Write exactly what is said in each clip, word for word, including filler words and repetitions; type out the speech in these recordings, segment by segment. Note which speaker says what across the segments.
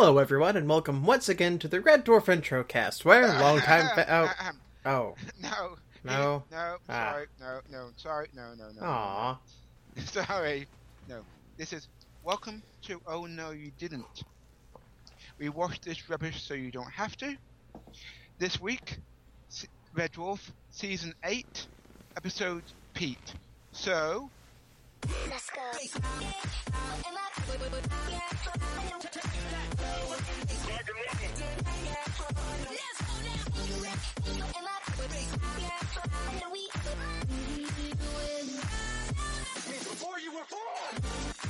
Speaker 1: Hello, everyone, and welcome once again to the Red Dwarf Intro Cast, where long time fa- oh oh
Speaker 2: no
Speaker 1: no
Speaker 2: no
Speaker 1: ah.
Speaker 2: sorry no no sorry no no no
Speaker 1: Aww.
Speaker 2: no. Sorry no this is welcome to Oh No You Didn't. We watched this rubbish so you don't have to. This week, Red Dwarf season eight, episode Pete. So let's go. Before you were born.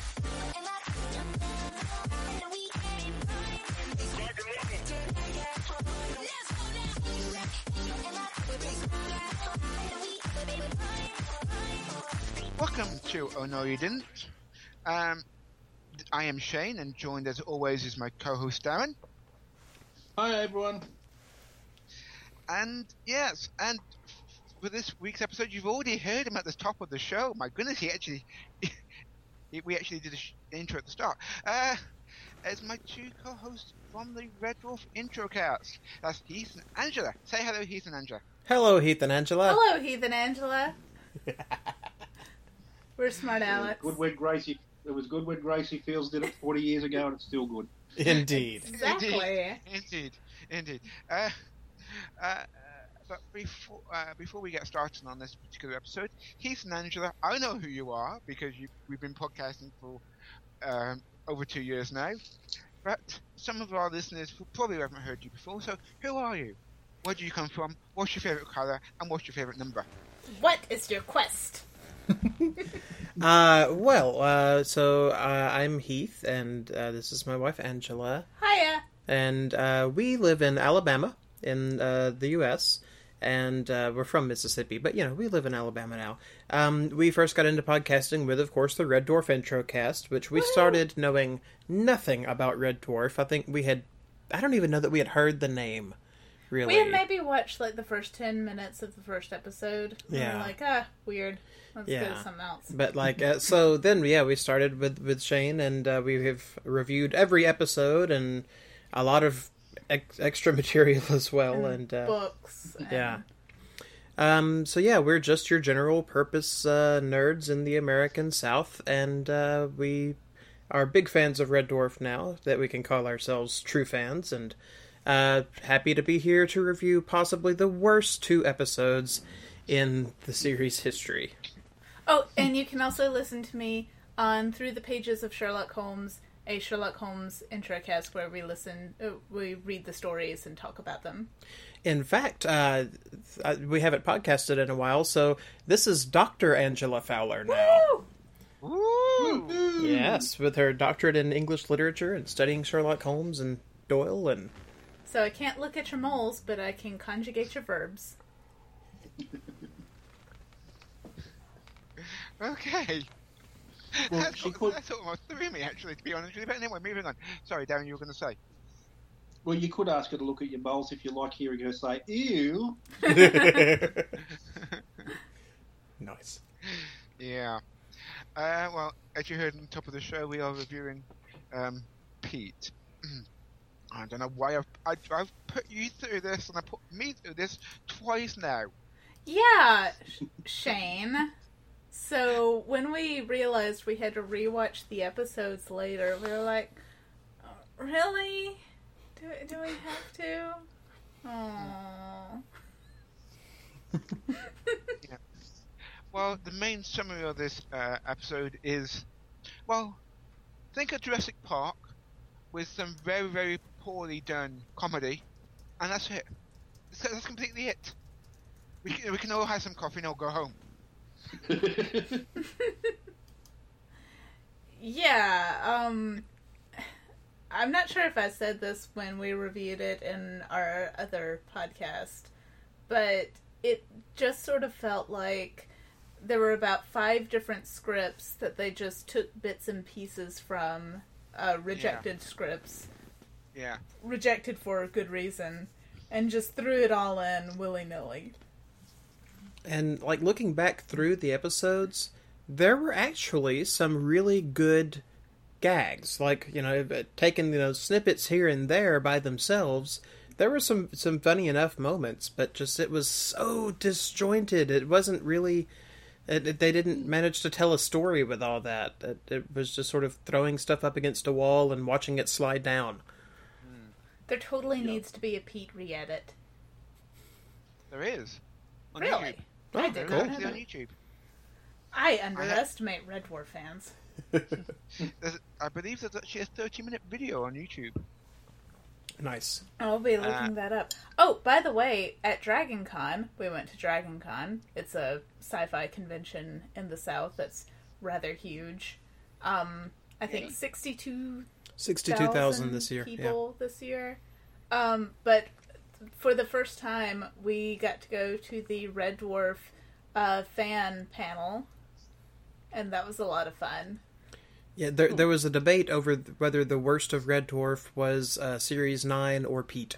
Speaker 2: Welcome to Oh No You Didn't. Um, I am Shane, and joined as always is my co-host Darren.
Speaker 3: Hi everyone.
Speaker 2: And yes, and for this week's episode, you've already heard him at the top of the show. My goodness, he actually, he, we actually did the intro at the start. Uh, as my two co-hosts from the Red Dwarf Intro Cast, that's Heath and Angela. Say hello, Heath and Angela.
Speaker 1: Hello, Heath and Angela.
Speaker 4: Hello, Heath and Angela. We're smart Alex.
Speaker 3: Good when Gracie. It was good when Gracie Fields did it forty years ago, and it's still good.
Speaker 1: Indeed.
Speaker 4: Exactly.
Speaker 2: Indeed. Indeed. Indeed. Uh, uh, but before uh, before we get started on this particular episode, Heath and Angela, I know who you are because you, we've been podcasting for um, over two years now. But some of our listeners who probably haven't heard you before. So, who are you? Where do you come from? What's your favourite colour? And what's your favourite number?
Speaker 4: What is your quest?
Speaker 1: uh, well, uh, so uh, I'm Heath, and uh, this is my wife Angela.
Speaker 4: Hiya.
Speaker 1: And uh, we live in Alabama, in uh, the U S, and uh, we're from Mississippi, but, you know, we live in Alabama now. Um, we first got into podcasting with, of course, the Red Dwarf Intro Cast, which we
Speaker 4: Woo!
Speaker 1: started knowing nothing about Red Dwarf. I think we had, I don't even know that we had heard the name, really.
Speaker 4: We had maybe watched, like, the first ten minutes of the first episode. And
Speaker 1: Yeah.
Speaker 4: we're like, ah, weird. Let's
Speaker 1: Yeah.
Speaker 4: go to something else.
Speaker 1: But, like, uh, so then, yeah, we started with, with Shane, and uh, we have reviewed every episode, and a lot of ex- extra material as well, and,
Speaker 4: and
Speaker 1: uh,
Speaker 4: books. And...
Speaker 1: yeah. Um, so yeah, we're just your general purpose uh, nerds in the American South, and uh, we are big fans of Red Dwarf now, that we can call ourselves true fans, and uh, happy to be here to review possibly the worst two episodes in the series history.
Speaker 4: Oh, and you can also listen to me on Through the Pages of Sherlock Holmes, a Sherlock Holmes introcast where we listen, uh, we read the stories and talk about them.
Speaker 1: In fact, uh, we haven't podcasted in a while, so this is Doctor Angela Fowler now.
Speaker 4: Woo!
Speaker 2: Woo!
Speaker 1: Yes, with her doctorate in English literature and studying Sherlock Holmes and Doyle. And
Speaker 4: So I can't look at your moles, but I can conjugate your verbs.
Speaker 2: Okay.
Speaker 3: Well,
Speaker 2: that's,
Speaker 3: she
Speaker 2: what,
Speaker 3: could-
Speaker 2: that's almost threw me, actually, to be honest with you. But anyway, moving on. Sorry, Darren, you were going to say.
Speaker 3: Well, you could ask her to look at your bowls if you like hearing her say "ew."
Speaker 1: Nice.
Speaker 2: Yeah. Uh, well, as you heard on the top of the show, we are reviewing um, Pete. I don't know why I've, I, I've put you through this, and I put me through this twice now.
Speaker 4: Yeah, Sh- Shane. So when we realized we had to rewatch the episodes later, we were like, "Oh, really? Do, do we have to? Aww."
Speaker 2: Yeah. Well, the main summary of this uh, episode is, well, think of Jurassic Park with some very, very poorly done comedy, and that's it. That's, that's completely it. We can, we can all have some coffee and all go home.
Speaker 4: Yeah, um, I'm not sure if I said this when we reviewed it in our other podcast, but it just sort of felt like there were about five different scripts that they just took bits and pieces from, uh, rejected yeah. scripts.
Speaker 2: Yeah.
Speaker 4: Rejected for a good reason, and just threw it all in willy-nilly.
Speaker 1: And, like, looking back through the episodes, there were actually some really good gags, like, you know, taking, you know, snippets here and there by themselves. There were some, some funny enough moments, but just it was so disjointed. It wasn't really... It, it, they didn't manage to tell a story with all that. It, it was just sort of throwing stuff up against a wall and watching it slide down.
Speaker 4: There totally
Speaker 3: Yeah.
Speaker 4: needs to be a Pete re-edit.
Speaker 2: There is. On
Speaker 4: Really?
Speaker 2: YouTube.
Speaker 1: Oh,
Speaker 4: I
Speaker 2: There
Speaker 4: did
Speaker 2: is
Speaker 4: not
Speaker 2: actually
Speaker 4: know
Speaker 2: on
Speaker 4: that.
Speaker 2: YouTube.
Speaker 4: I underestimate Red Dwarf fans.
Speaker 2: There's, I believe there's actually a thirty-minute video on YouTube.
Speaker 1: Nice.
Speaker 4: I'll be looking
Speaker 2: Uh,
Speaker 4: that up. Oh, by the way, at Dragon Con, we went to Dragon Con. It's a sci-fi convention in the South that's rather huge. Um, I think
Speaker 3: Yeah.
Speaker 4: sixty-two
Speaker 1: sixty-two thousand this year. Yeah.
Speaker 4: people this year. Um, but for the first time, we got to go to the Red Dwarf uh, fan panel, and that was a lot of fun.
Speaker 1: Yeah, there there was a debate over th- whether the worst of Red Dwarf was uh, Series nine or Pete.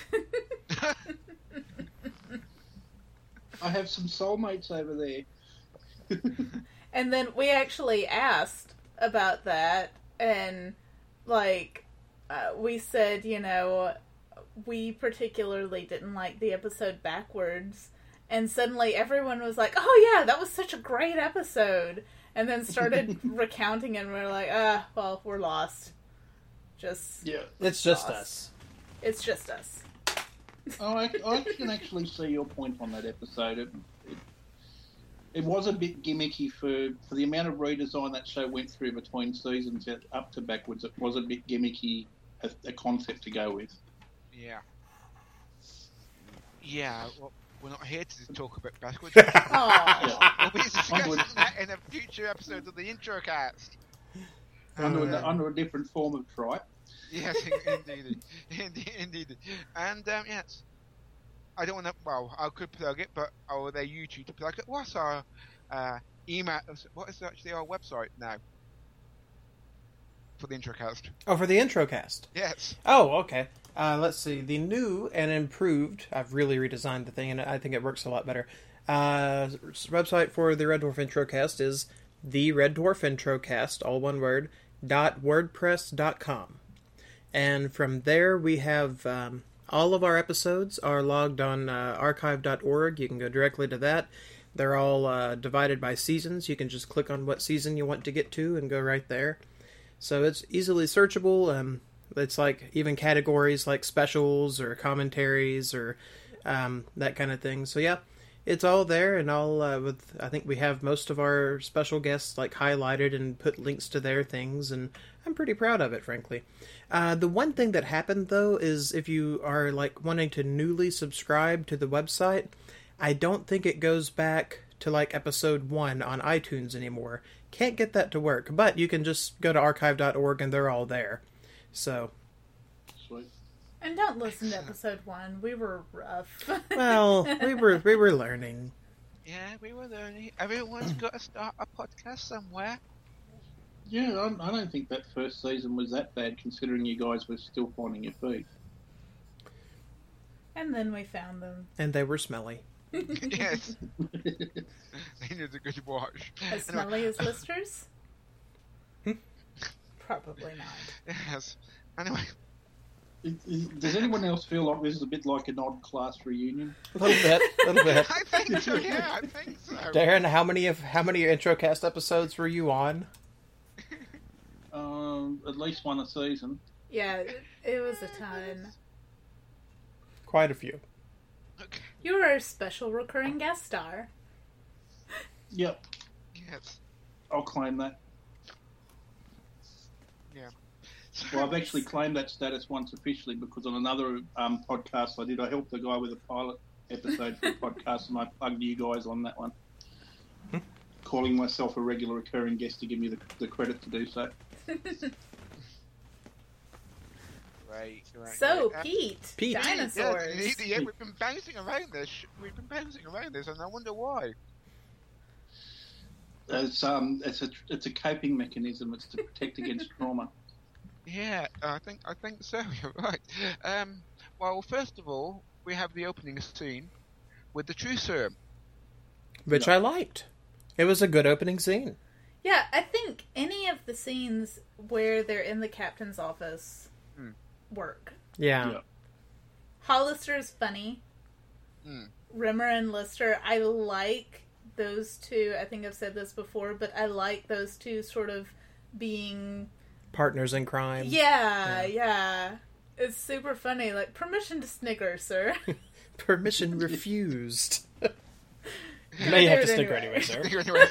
Speaker 3: I have some soulmates over there.
Speaker 4: And then we actually asked about that, and like uh, we said, you know, we particularly didn't like the episode backwards, and suddenly everyone was like, "Oh yeah, that was such a great episode," and then started recounting, and we we're like, "Ah, well, we're lost. Just
Speaker 3: Yeah.
Speaker 1: It's just
Speaker 4: Lost.
Speaker 1: us.
Speaker 4: it's just us."
Speaker 3: Oh, I, I can actually see your point on that episode. It, it, it was a bit gimmicky for, for the amount of redesign that show went through between seasons, it- up to backwards. It was a bit gimmicky, a, a concept to go with.
Speaker 2: Yeah. Yeah, well, we're not here to talk about backwards.
Speaker 4: Aw.
Speaker 2: We'll be discussing that in a future episode of the intro cast.
Speaker 3: Under,
Speaker 2: Um,
Speaker 3: a, under a different form of tripe.
Speaker 2: Yes, indeed, indeed, indeed. And um, yes, I don't want to. Well, I could plug it, but oh, they're YouTube to plug it. What's our uh, email? What is actually our website now for the introcast?
Speaker 1: Oh, for the intro cast.
Speaker 2: Yes.
Speaker 1: Oh, okay. Uh, let's see. The new and improved, I've really redesigned the thing, and I think it works a lot better. Uh, website for the Red Dwarf Introcast is the Red Dwarf Introcast, all one word, dot wordpress dot com. And from there, we have um, all of our episodes are logged on uh, archive dot org. You can go directly to that. They're all uh, divided by seasons. You can just click on what season you want to get to and go right there. So it's easily searchable. Um, it's like even categories like specials or commentaries or um, that kind of thing. So yeah, it's all there, and all uh, with. I think we have most of our special guests like highlighted and put links to their things, and I'm pretty proud of it, frankly. Uh, the one thing that happened though is if you are like wanting to newly subscribe to the website, I don't think it goes back to like episode one on iTunes anymore. Can't get that to work, but you can just go to archive dot org and they're all there. So,
Speaker 3: Sweet.
Speaker 4: And don't listen to episode one. We were rough.
Speaker 1: well, we were we were learning.
Speaker 2: Yeah, we were learning. Everyone's got to start a podcast somewhere.
Speaker 3: Yeah, I, I don't think that first season was that bad, considering you guys were still finding your feet.
Speaker 4: And then we found them.
Speaker 1: And they were smelly.
Speaker 2: Yes. They need a good wash.
Speaker 4: As
Speaker 2: Anyway,
Speaker 4: smelly as listers? Probably not.
Speaker 2: yes. Anyway,
Speaker 3: Is- is- Does anyone else feel like this is a bit like an odd class reunion?
Speaker 1: A little bit, a little bit.
Speaker 2: I think so. Yeah, I think so.
Speaker 1: Darren, how many of how many Introcast episodes were you on?
Speaker 3: Um, at least one a season.
Speaker 4: Yeah, it, it was a ton.
Speaker 1: Quite a few.
Speaker 2: Okay.
Speaker 4: You were a special recurring guest star.
Speaker 3: Yep,
Speaker 2: Yes.
Speaker 3: I'll claim that.
Speaker 2: Yeah.
Speaker 3: Well, I've actually claimed that status once officially because on another um, podcast I did, I helped the guy with a pilot episode for the podcast, and I plugged you guys on that one. Calling myself a regular recurring guest to give me the, the credit to do so.
Speaker 2: Right, right.
Speaker 4: So,
Speaker 2: right. Uh,
Speaker 4: Pete,
Speaker 1: Pete.
Speaker 4: dinosaurs.
Speaker 2: Yes, indeed, yeah, we've been bouncing around this. We've been bouncing around this, and I wonder why.
Speaker 3: It's um, it's a it's a coping mechanism. It's to protect against trauma.
Speaker 2: Yeah, I think I think so. You're right. Um, well, first of all, we have the opening scene with the true serum.
Speaker 1: Which I liked. It was a good opening scene.
Speaker 4: Yeah, I think any of the scenes where they're in the captain's office
Speaker 2: Mm.
Speaker 4: work.
Speaker 1: Yeah.
Speaker 3: Yeah.
Speaker 4: Hollister's funny.
Speaker 2: Mm.
Speaker 4: Rimmer and Lister, I like those two. I think I've said this before, but I like those two sort of being...
Speaker 1: Partners in crime.
Speaker 4: Yeah, yeah. yeah. It's super funny. Like, permission to snigger, sir.
Speaker 1: Permission refused. You may have to snigger anyway, sir.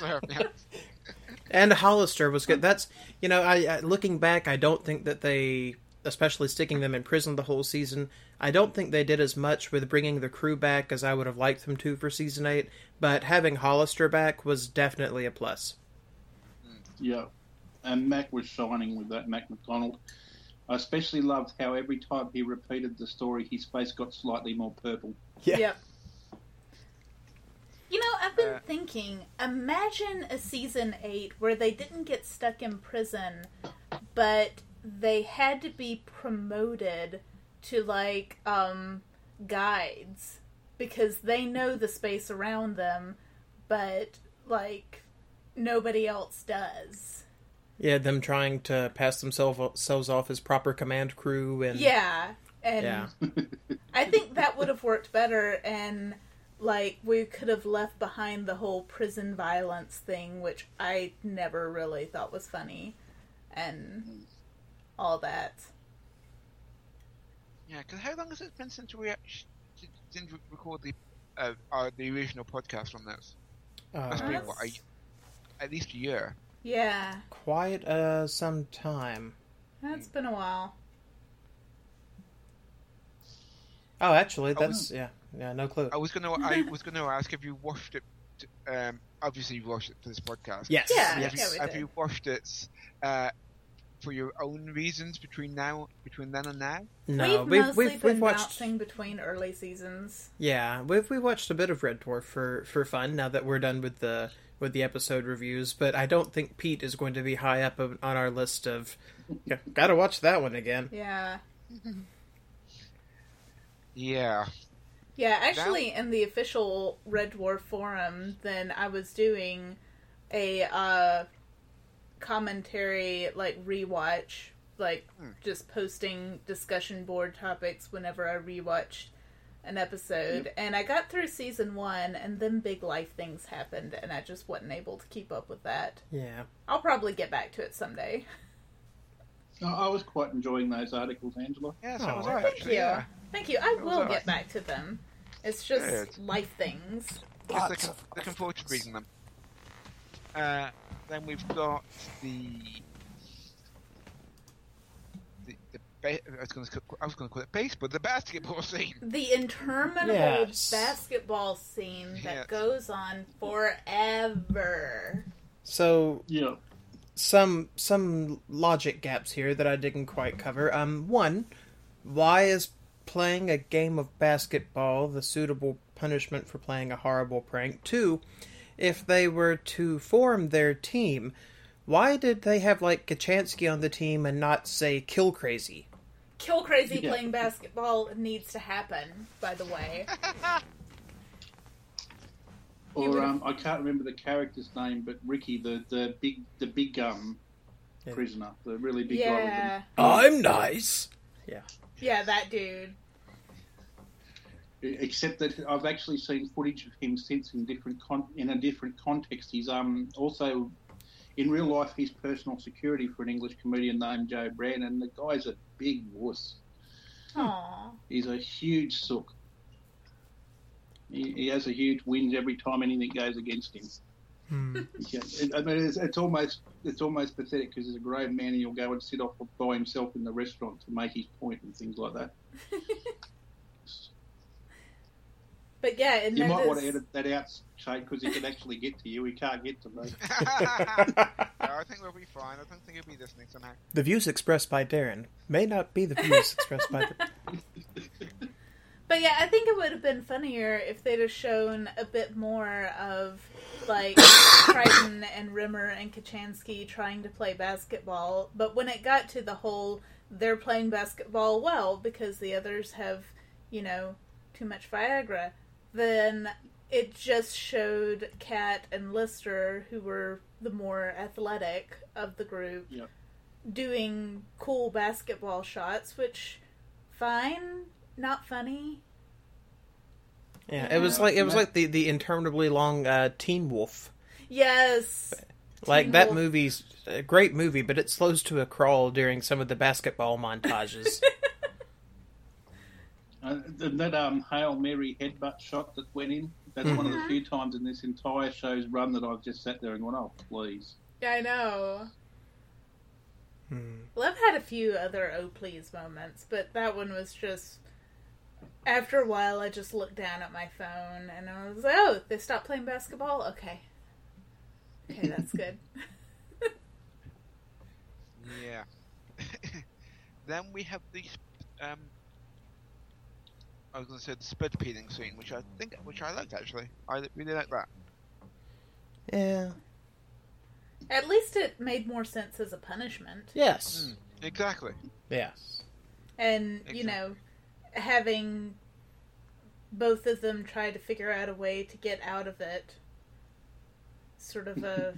Speaker 1: And Hollister was good. That's, you know, I, I looking back, I don't think that they, especially sticking them in prison the whole season, I don't think they did as much with bringing the crew back as I would have liked them to for season eight, but having Hollister back was definitely a plus.
Speaker 3: Yeah. And Mac was shining with that, Mac McDonald. I especially loved how every time he repeated the story, his face got slightly more purple.
Speaker 1: Yeah.
Speaker 4: Yep. You know, I've been
Speaker 2: Uh,
Speaker 4: thinking, imagine a season eight where they didn't get stuck in prison, but they had to be promoted to, like, um, guides, because they know the space around them, but, like, nobody else does.
Speaker 1: Yeah, them trying to pass themselves themselves off as proper command crew and
Speaker 4: Yeah, and
Speaker 1: yeah.
Speaker 4: I think that would have worked better, and like we could have left behind the whole prison violence thing, which I never really thought was funny, and all that.
Speaker 2: Yeah, because how long has it been since we actually didn't record the uh, our, the original podcast on this? Must
Speaker 1: Uh,
Speaker 2: be
Speaker 4: That's-
Speaker 2: what, a, at least a year.
Speaker 4: Yeah,
Speaker 1: quite uh, some time.
Speaker 4: that's been a while.
Speaker 1: Oh, actually,
Speaker 2: Oh,
Speaker 1: that's yeah, yeah, no clue.
Speaker 2: I was gonna I was gonna ask if you watched it. Um, obviously, you watched it for this podcast.
Speaker 1: Yes,
Speaker 4: Yeah,
Speaker 2: Have
Speaker 1: yes.
Speaker 2: you,
Speaker 4: yeah, we
Speaker 2: have
Speaker 4: did.
Speaker 2: you watched it uh, for your own reasons between now between then and now?
Speaker 1: No,
Speaker 4: we've,
Speaker 1: we've
Speaker 4: mostly
Speaker 1: we've,
Speaker 4: been
Speaker 1: we've watched.
Speaker 4: bouncing between early seasons.
Speaker 1: Yeah, we've we watched a bit of Red Dwarf for for fun. Now that we're done with the with the episode reviews, but I don't think Pete is going to be high up on on our list of. Yeah, gotta watch that one again.
Speaker 4: Yeah.
Speaker 2: Yeah.
Speaker 4: Yeah, actually, in the official Red Dwarf forum, then I was doing a uh, commentary, like, rewatch, like,
Speaker 2: Hmm.
Speaker 4: just posting discussion board topics whenever I rewatched an episode.
Speaker 3: Yep.
Speaker 4: And I got through season one, and then big life things happened, and I just wasn't able to keep up with that.
Speaker 1: Yeah.
Speaker 4: I'll probably get back to it someday.
Speaker 3: I I was quite enjoying those articles, Angela.
Speaker 2: Yeah, so
Speaker 1: Oh,
Speaker 2: was
Speaker 1: thank
Speaker 2: I
Speaker 4: Thank
Speaker 2: actually.
Speaker 4: you.
Speaker 2: Yeah.
Speaker 4: Thank you. I
Speaker 2: That was
Speaker 4: will
Speaker 2: all
Speaker 4: get
Speaker 2: right.
Speaker 4: back to them. It's just
Speaker 2: Good.
Speaker 4: life things.
Speaker 2: Yes, looking, looking forward to reading them. Uh, then we've got the the, the ba- I was going to I was going to call it baseball, the basketball scene.
Speaker 4: The interminable
Speaker 1: Yes.
Speaker 4: basketball scene that
Speaker 2: Yes.
Speaker 4: goes on forever.
Speaker 1: So
Speaker 3: Yeah.
Speaker 1: some some logic gaps here that I didn't quite cover. Um, one, why is playing a game of basketball the suitable punishment for playing a horrible prank? Two, if they were to form their team, why did they have like Kachansky on the team and not say Kill Crazy?
Speaker 4: Kill Crazy
Speaker 3: Yeah.
Speaker 4: playing basketball needs to happen, by the way. He
Speaker 3: Or
Speaker 4: would've-
Speaker 3: um, I can't remember the character's name, but Ricky, the, the big the big um
Speaker 1: Yeah.
Speaker 3: prisoner, the really big guy. with
Speaker 4: Yeah.
Speaker 1: I'm nice.
Speaker 4: Yeah, that dude.
Speaker 3: the- Except that I've actually seen footage of him since in different con- in a different context. He's um also in real life he's personal security for an English comedian named Joe Brand, and the guy's a big wuss.
Speaker 4: Aww.
Speaker 3: He's a huge sook. He, he has a huge whinge every time anything goes against him.
Speaker 1: Hmm.
Speaker 3: Yeah, it, I mean, it's, it's almost it's almost pathetic because he's a grown man and he'll go and sit off by himself in the restaurant to make his point and things like that.
Speaker 4: But yeah, and
Speaker 3: You
Speaker 4: that
Speaker 3: might
Speaker 4: is-
Speaker 3: want to edit that out, Shane, because he can actually get to you. He can't get to me.
Speaker 2: No, I think we'll be fine. I don't think he'll be listening somehow.
Speaker 1: The views expressed by Darren may not be the views expressed by the...
Speaker 4: But yeah, I think it would have been funnier if they'd have shown a bit more of, like, Crichton and Rimmer and Kachansky trying to play basketball. But when it got to the whole, they're playing basketball well because the others have, you know, too much Viagra, then it just showed Kat and Lister, who were the more athletic of the group,
Speaker 3: Yeah.
Speaker 4: doing cool basketball shots, which, fine, not funny.
Speaker 1: Yeah, it was like it was like the, the interminably long uh, Teen Wolf.
Speaker 4: Yes.
Speaker 1: Like
Speaker 4: Teen
Speaker 1: that
Speaker 4: Wolf.
Speaker 1: movie's a great movie, but it slows to a crawl during some of the basketball montages.
Speaker 3: Uh, and that um, Hail Mary headbutt shot that went in, that's one of the few times in this entire show's run that I've just sat there and gone, oh, please.
Speaker 4: Yeah, I know.
Speaker 1: Hmm.
Speaker 4: Well, I've had a few other oh please moments, but that one was just... After a while, I just looked down at my phone, and I was like, oh, they stopped playing basketball? Okay. Okay, that's good.
Speaker 2: Yeah. Then we have the, um, I was going to say the spud peeling scene, which I think, which I liked actually. I really like that.
Speaker 1: Yeah.
Speaker 4: At least it made more sense as a punishment.
Speaker 1: Yes.
Speaker 2: Mm, exactly.
Speaker 1: Yes.
Speaker 4: And, you know, having both of them try to figure out a way to get out of it. Sort of a...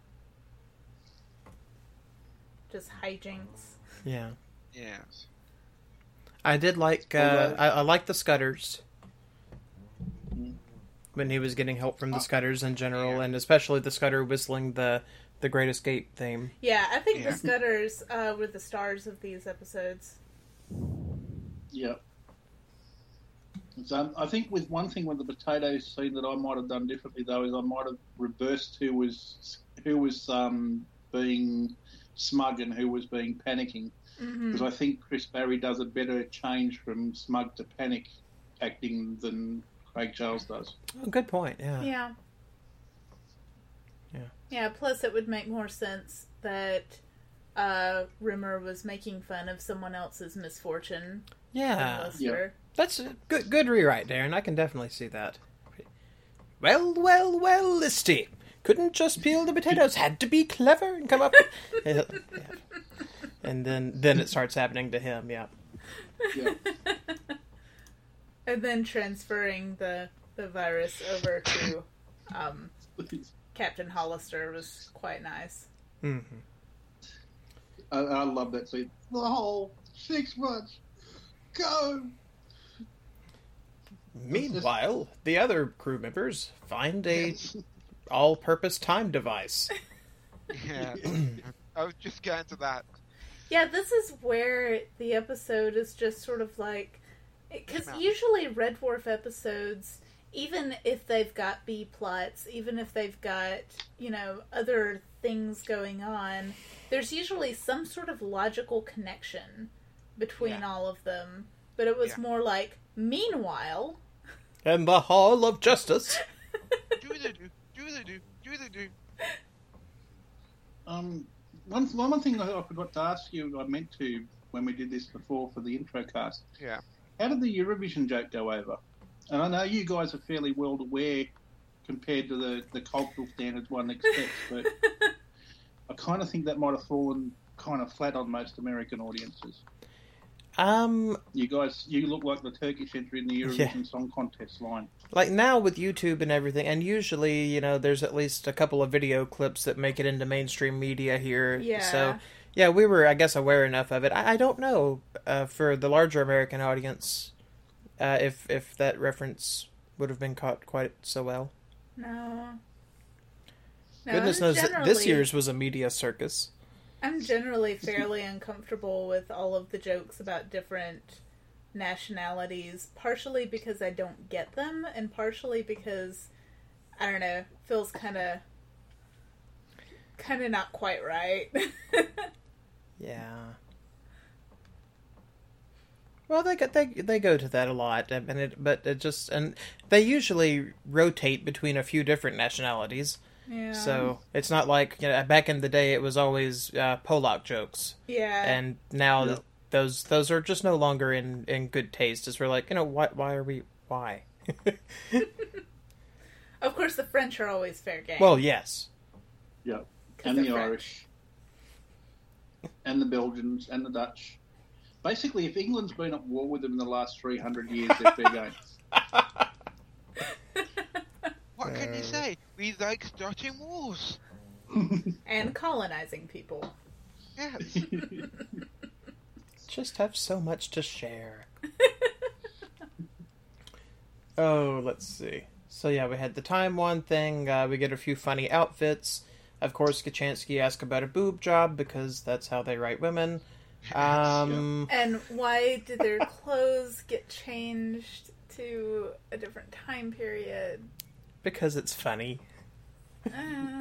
Speaker 4: just hijinks.
Speaker 1: Yeah.
Speaker 2: Yes.
Speaker 1: I did like, uh, I, I like the Scudders.
Speaker 3: Mm.
Speaker 1: When he was getting help from the
Speaker 3: Oh.
Speaker 1: Scudders in general,
Speaker 2: Yeah.
Speaker 1: and especially the Scudder whistling the, the Great Escape theme.
Speaker 4: Yeah, I think
Speaker 2: Yeah.
Speaker 4: the Scudders uh, were the stars of these episodes.
Speaker 3: Yeah. So I think with one thing with the potatoes scene that I might have done differently though is I might have reversed who was who was um, being smug and who was being panicking,
Speaker 4: Mm-hmm.
Speaker 3: because I think Chris Barry does a better change from smug to panic acting than Craig Charles does.
Speaker 1: Oh, good point, yeah.
Speaker 4: Yeah.
Speaker 1: Yeah.
Speaker 4: Yeah, plus it would make more sense that uh, Rimmer was making fun of someone else's misfortune.
Speaker 1: Yeah.
Speaker 4: than Lister.
Speaker 1: That's a good, good rewrite, Darren. I can definitely see that. Well, well, well, Listy. Couldn't just peel the potatoes. Had to be clever and come up with... Yeah. And then, then it starts happening to him, yeah.
Speaker 3: Yeah.
Speaker 4: And then transferring the, the virus over to um, Captain Hollister was quite nice.
Speaker 1: Mm-hmm.
Speaker 3: I, I love that scene. The whole six months. Go!
Speaker 1: Meanwhile, the other crew members find a all-purpose time device.
Speaker 2: Yeah. I was just getting to that.
Speaker 4: Yeah, this is where the episode is just sort of like... Because
Speaker 2: Yeah.
Speaker 4: usually Red Dwarf episodes, even if they've got B-plots, even if they've got, you know, other things going on, there's usually some sort of logical connection between
Speaker 2: Yeah.
Speaker 4: all of them. But it was
Speaker 2: Yeah.
Speaker 4: more like, meanwhile...
Speaker 1: In the Hall of Justice.
Speaker 2: Do the do, do the do, do the do.
Speaker 3: Um, one, one thing I, I forgot to ask you, I meant to when we did this before for the intro cast.
Speaker 2: Yeah.
Speaker 3: How did the Eurovision joke go over? And I know you guys are fairly well aware compared to the, the cultural standards one expects, but I kind of think that might have fallen kind of flat on most American audiences.
Speaker 1: Um,
Speaker 3: You guys, you look like the Turkish entry in the Eurovision
Speaker 1: Yeah.
Speaker 3: Song Contest line.
Speaker 1: like now with YouTube and everything, and usually, you know, there's at least a couple of video clips that make it into mainstream media here.
Speaker 4: Yeah.
Speaker 1: So, yeah, we were, I guess, aware enough of it. I, I don't know, uh, for the larger American audience, uh, if if that reference would have been caught quite so well.
Speaker 4: No. No,
Speaker 1: Goodness
Speaker 4: I'm
Speaker 1: knows that this
Speaker 4: generally-
Speaker 1: year's was a media circus.
Speaker 4: I'm generally fairly uncomfortable with all of the jokes about different nationalities, partially because I don't get them, and partially because, I don't know, feels kind of kind of not quite right.
Speaker 1: Yeah. Well, they get they they go to that a lot, and it but it just and they usually rotate between a few different nationalities.
Speaker 4: Yeah.
Speaker 1: So it's not like, you know, back in the day it was always uh, Polak jokes,
Speaker 4: Yeah.
Speaker 1: and now
Speaker 3: Yeah.
Speaker 1: th- those those are just no longer in, in good taste. As we're like, you know, why why are we why?
Speaker 4: Of course, the French are always fair game.
Speaker 1: Well, yes,
Speaker 3: Yeah.
Speaker 4: 'Cause
Speaker 3: And
Speaker 4: they're
Speaker 3: the
Speaker 4: French.
Speaker 3: Irish. And the Belgians and the Dutch. Basically, if England's been at war with them in the last three hundred years, they're fair game.
Speaker 2: What can you
Speaker 1: Uh.
Speaker 2: say? We like starting wars.
Speaker 4: And colonizing people.
Speaker 2: Yes.
Speaker 1: Just have so much to share. Oh, let's see. So yeah, we had the Time One thing. Uh, we get a few funny outfits. Of course, Kachansky asked about a boob job because that's how they write women. Um,
Speaker 4: And why did their clothes get changed to a different time period?
Speaker 1: because it's funny.
Speaker 4: Uh,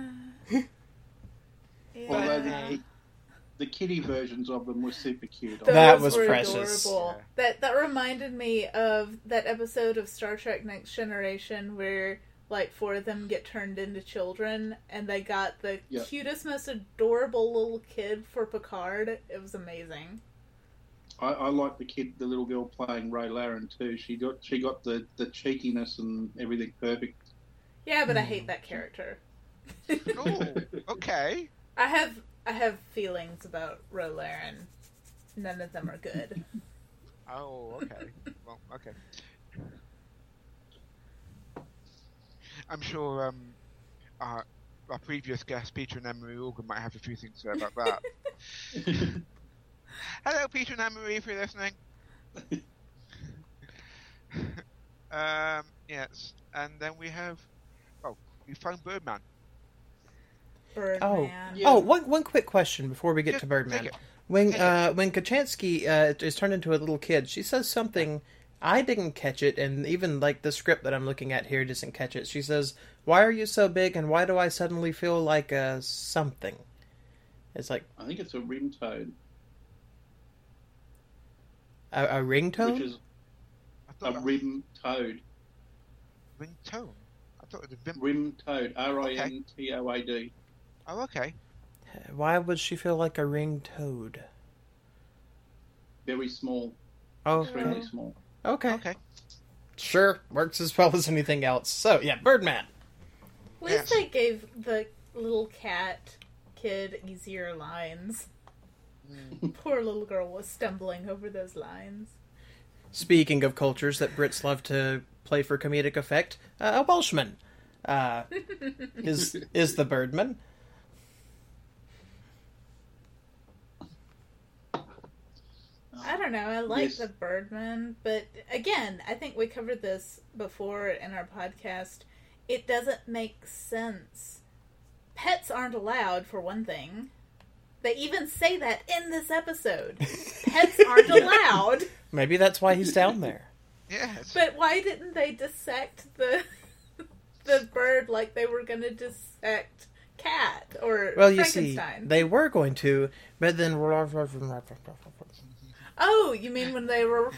Speaker 3: Although
Speaker 4: yeah.
Speaker 3: the, the kiddie versions of them were super cute.
Speaker 4: Those
Speaker 1: That was
Speaker 4: were
Speaker 1: precious.
Speaker 4: adorable.
Speaker 2: Yeah.
Speaker 4: That that reminded me of that episode of Star Trek Next Generation where like four of them get turned into children and they got the
Speaker 3: Yeah.
Speaker 4: cutest, most adorable little kid for Picard. It was amazing.
Speaker 3: I, I like the kid, the little girl playing Ray Laren too. She got she got the, the cheekiness and everything perfect.
Speaker 4: Yeah, but I hate that character.
Speaker 2: Oh, okay.
Speaker 4: I have I have feelings about Rolaren. None of them are good.
Speaker 2: Oh, okay. Well, okay. I'm sure um, our, our previous guest, Peter and Anne-Marie Organ, might have a few things to say about that. Hello, Peter and Anne-Marie, if you're listening. um, yes, and then we have... Oh, we found Birdman.
Speaker 4: Birdman.
Speaker 1: Oh.
Speaker 3: Yeah.
Speaker 1: Oh, one one quick question before we get
Speaker 2: Yeah,
Speaker 1: to Birdman.
Speaker 2: take it.
Speaker 1: When
Speaker 2: Take it.
Speaker 1: uh, when Kachansky uh, is turned into a little kid, she says something. I didn't catch it, and even like the script that I'm looking at here doesn't catch it. She says, "Why are you so big, and why do I suddenly feel like a something?" It's like
Speaker 3: I think it's a rim toad,
Speaker 1: a, a ringtone.
Speaker 3: which is
Speaker 2: I
Speaker 3: a
Speaker 2: thought that was
Speaker 3: rim toad.
Speaker 2: ringtone. I thought it was a rim...
Speaker 3: Rim toad. R I N T O A D.
Speaker 2: Oh, okay.
Speaker 1: Why would she feel like a ring toad?
Speaker 3: Very small.
Speaker 1: Oh,
Speaker 3: Extremely small.
Speaker 1: okay,
Speaker 2: Okay.
Speaker 1: sure, works as well as anything else. So yeah, Birdman.
Speaker 4: At least
Speaker 2: Yes.
Speaker 4: they gave the little cat kid easier lines.
Speaker 2: Mm.
Speaker 4: Poor little girl was stumbling over those lines.
Speaker 1: Speaking of cultures that Brits love to play for comedic effect, uh, a Welshman uh, is is the Birdman.
Speaker 4: I don't know. I like
Speaker 3: Yes.
Speaker 4: the Birdman, but again, I think we covered this before in our podcast. It doesn't make sense. Pets aren't allowed, for one thing. They even say that in this episode. Pets aren't allowed.
Speaker 1: Maybe that's why he's down there.
Speaker 2: Yes.
Speaker 4: But why didn't they dissect the the bird like they were going to dissect Cat or
Speaker 1: Well, you see,
Speaker 4: Frankenstein?
Speaker 1: they were going to, but then
Speaker 4: Oh, you mean when they were?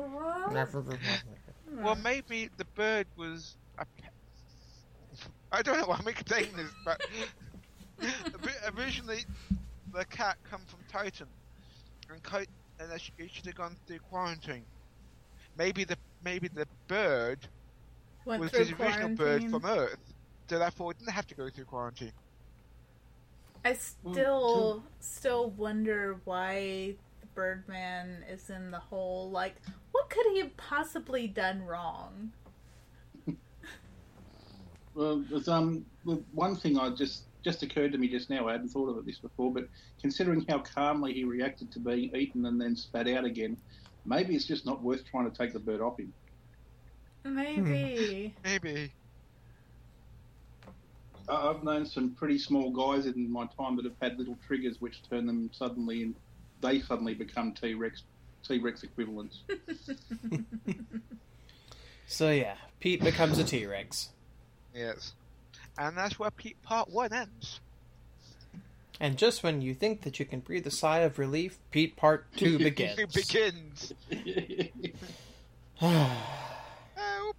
Speaker 2: Well, maybe the bird was a pet. I don't know why I'm saying this, but ori- originally the cat come from Titan, and co- and it sh- it should have gone through quarantine. Maybe the maybe the bird
Speaker 4: Went
Speaker 2: was
Speaker 4: through
Speaker 2: the original bird
Speaker 4: quarantine.
Speaker 2: from Earth, so therefore it didn't have to go through quarantine.
Speaker 4: I still still wonder why the Birdman is in the hole. Like, what could he have possibly done wrong?
Speaker 3: Well, there's, um, well, one thing I just just occurred to me just now. I hadn't thought of it this before, but considering how calmly he reacted to being eaten and then spat out again, maybe it's just not worth trying to take the bird off him.
Speaker 4: Maybe.
Speaker 2: Maybe.
Speaker 3: I- I've known some pretty small guys in my time that have had little triggers which turn them suddenly, and they suddenly become T-Rex, T-Rex equivalents.
Speaker 1: So yeah, Pete becomes a T-Rex.
Speaker 2: Yes. And that's where Pete part one ends.
Speaker 1: And just when you think that you can breathe a sigh of relief, Pete Part Two begins.
Speaker 2: It begins. Help.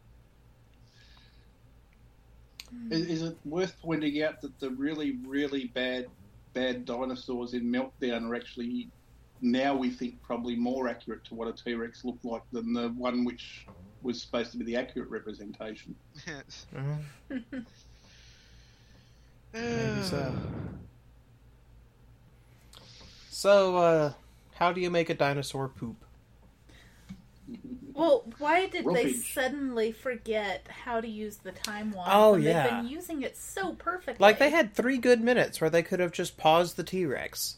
Speaker 3: Is, is it worth pointing out that the really, really bad, bad dinosaurs in Meltdown are actually, now we think, probably more accurate to what a T-Rex looked like than the one which was supposed to be the accurate representation?
Speaker 2: Yes.
Speaker 1: Mhm. Maybe so. So, uh, how do you make a dinosaur poop?
Speaker 4: Well, why did they
Speaker 3: Roughage.
Speaker 4: suddenly forget how to use the time wand
Speaker 1: Oh,
Speaker 4: when
Speaker 1: yeah.
Speaker 4: they've been using it so perfectly?
Speaker 1: Like, they had three good minutes where they could have just paused the T-Rex.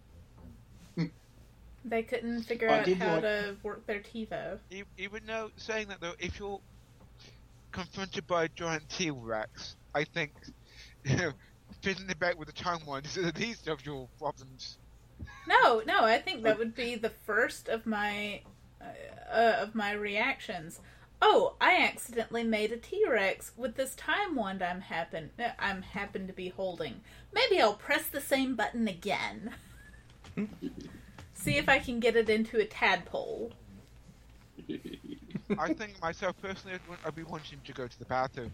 Speaker 4: They couldn't figure
Speaker 3: I
Speaker 4: out
Speaker 3: did
Speaker 4: how
Speaker 3: like-
Speaker 4: to work their TiVo.
Speaker 2: E- Even though saying that though, if you're confronted by a giant T-Rex, I think you know, fiddling about with the time wand is the least of your problems.
Speaker 4: No, no, I think that would be the first of my uh, uh, of my reactions. Oh, I accidentally made a T-Rex with this time wand I'm happen uh, I'm happen to be holding. Maybe I'll press the same button again. See if I can get it into a tadpole.
Speaker 2: I think myself personally, I'd, want, I'd be wanting to go to the bathroom.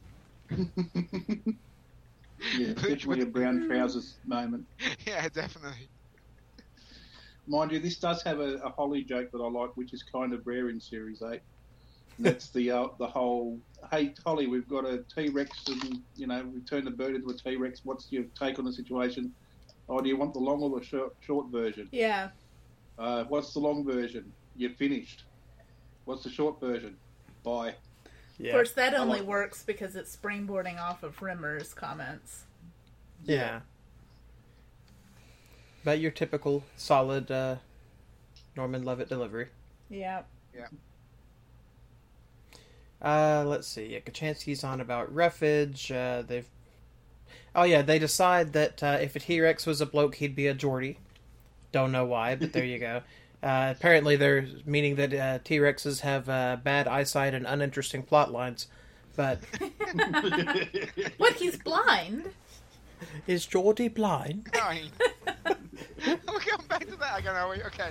Speaker 3: Yeah, definitely a brown trousers moment.
Speaker 2: Yeah, definitely.
Speaker 3: Mind you, this does have a, a Holly joke that I like, which is kind of rare in Series eight. And that's the uh, the whole, hey, Holly, we've got a T-Rex and, you know, we've turned a bird into a T-Rex. What's your take on the situation? Oh, do you want the long or the short, short version?
Speaker 4: Yeah.
Speaker 3: Uh, what's the long version? You're finished. What's the short version? Bye.
Speaker 1: Yeah.
Speaker 4: Of course, that
Speaker 3: I
Speaker 4: only
Speaker 3: like-
Speaker 4: works because it's springboarding off of Rimmer's comments.
Speaker 1: Yeah. But your typical solid uh, Norman Levitt delivery.
Speaker 4: Yeah.
Speaker 1: Uh, let's see. Yeah, Kachansky's on about roughage. Uh, they've. Oh yeah, they decide that uh, if a T-Rex was a bloke, he'd be a Geordie. Don't know why, but there you go. Uh, apparently, they're meaning that uh, T-Rexes have uh, bad eyesight and uninteresting plot lines. But
Speaker 4: What, he's blind?
Speaker 1: is Geordie blind?
Speaker 2: Fine. We're going back to that again, are we? Okay.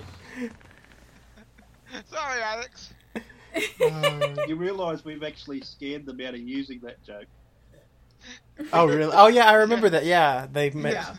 Speaker 2: Sorry, Alex.
Speaker 3: You realise we've actually scared them out of using that joke.
Speaker 1: Oh really? Oh yeah, I remember that. Yeah, they met.
Speaker 4: Yeah.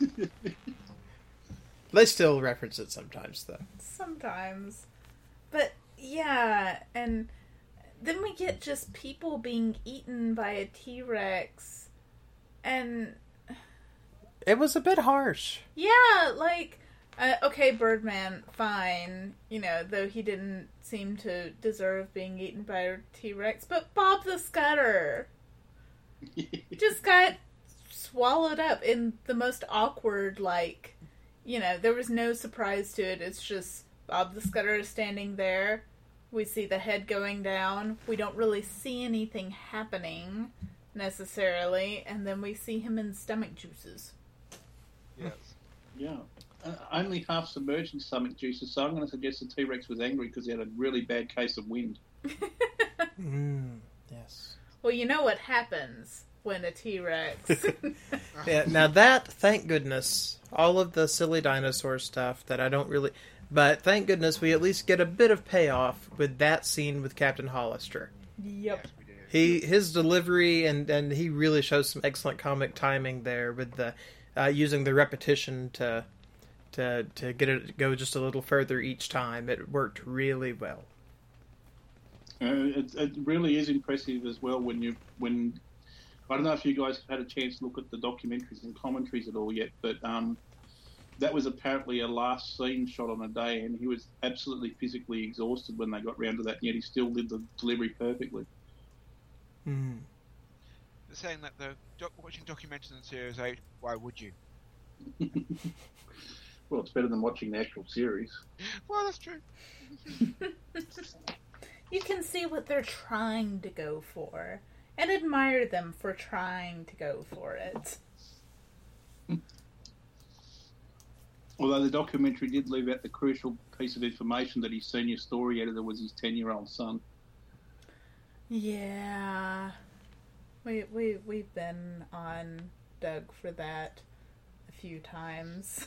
Speaker 1: They still reference it sometimes, though.
Speaker 4: Sometimes. But, yeah, and then we get just people being eaten by a T-Rex. And,
Speaker 1: It was a bit harsh.
Speaker 4: yeah, like, uh, okay, Birdman, fine. You know, though he didn't seem to deserve being eaten by a T-Rex. But Bob the Scudder just got swallowed up in the most awkward, like, you know, there was no surprise to it. It's just Bob the Scudder is standing there. We see the head going down. We don't really see anything happening, necessarily. And then we see him in stomach juices.
Speaker 2: Yes.
Speaker 3: Yeah. Uh, only half submerged in stomach juices, so I'm going to suggest the T-Rex was angry because he had a really bad case of wind.
Speaker 1: Mm, yes.
Speaker 4: Well, you know what happens when a T-Rex...
Speaker 1: Yeah, now that, thank goodness, all of the silly dinosaur stuff that I don't really... But thank goodness we at least get a bit of payoff with that scene with Captain Hollister.
Speaker 4: Yep.
Speaker 2: Yes, we did.
Speaker 1: He His delivery, and, and he really shows some excellent comic timing there with the uh, using the repetition to to to get it to go just a little further each time. It worked really well.
Speaker 3: Uh, it, it really is impressive as well when you when I don't know if you guys have had a chance to look at the documentaries and commentaries at all yet, but um, that was apparently a last scene shot on a day, and he was absolutely physically exhausted when they got round to that, and yet he still did the delivery perfectly.
Speaker 1: Mm.
Speaker 2: They're saying that though, doc- watching documentaries in Series eight, why would you?
Speaker 3: Well, it's better than watching the actual series.
Speaker 2: Well, that's true.
Speaker 4: You can see what they're trying to go for, and admire them for trying to go for it.
Speaker 3: Although the documentary did leave out the crucial piece of information that his senior story editor was his ten-year-old son.
Speaker 4: Yeah, we we we've been on Doug for that a few times.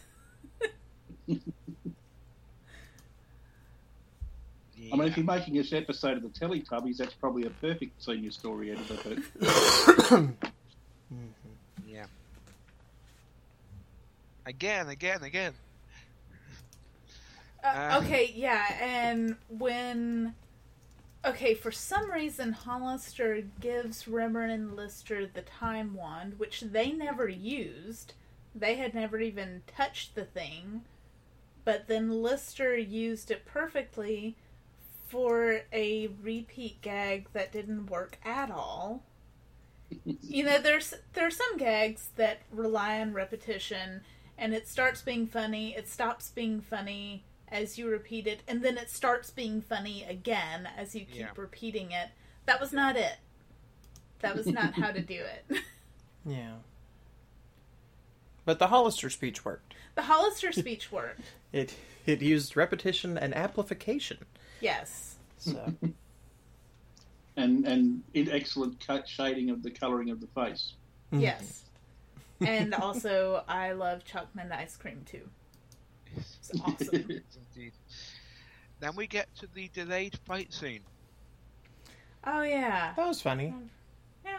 Speaker 2: Yeah.
Speaker 3: I mean, if you're making this episode of the Teletubbies, that's probably a perfect senior story editor, but
Speaker 2: Yeah. Again, again, again.
Speaker 4: Uh,
Speaker 2: Uh.
Speaker 4: okay, yeah, and when... Okay, for some reason, Hollister gives Rimmer and Lister the Time Wand, which they never used. They had never even touched the thing. But then Lister used it perfectly for a repeat gag that didn't work at all. You know, there's there are some gags that rely on repetition, and it starts being funny, it stops being funny as you repeat it, and then it starts being funny again as you keep
Speaker 2: Yeah.
Speaker 4: repeating it. That was not it. That was not how to do it.
Speaker 1: Yeah. But the Hollister speech worked.
Speaker 4: The Hollister speech worked.
Speaker 1: It it used repetition and amplification.
Speaker 4: Yes.
Speaker 1: So
Speaker 3: and and in excellent cut shading of the colouring of the face.
Speaker 4: Yes. And also, I love chocolate ice cream too. It's awesome.
Speaker 2: Yes, indeed. Then we get to the delayed fight scene.
Speaker 4: Oh, yeah.
Speaker 1: that was funny.
Speaker 4: Yeah.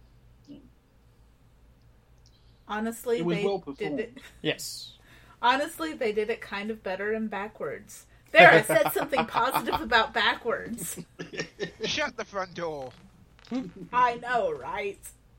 Speaker 4: Honestly,
Speaker 3: It was
Speaker 4: they
Speaker 3: well
Speaker 4: did
Speaker 3: performed.
Speaker 4: it.
Speaker 1: Yes.
Speaker 4: Honestly, they did it kind of better in backwards. There, I said something positive about backwards.
Speaker 2: Shut the front door.
Speaker 4: I know, right?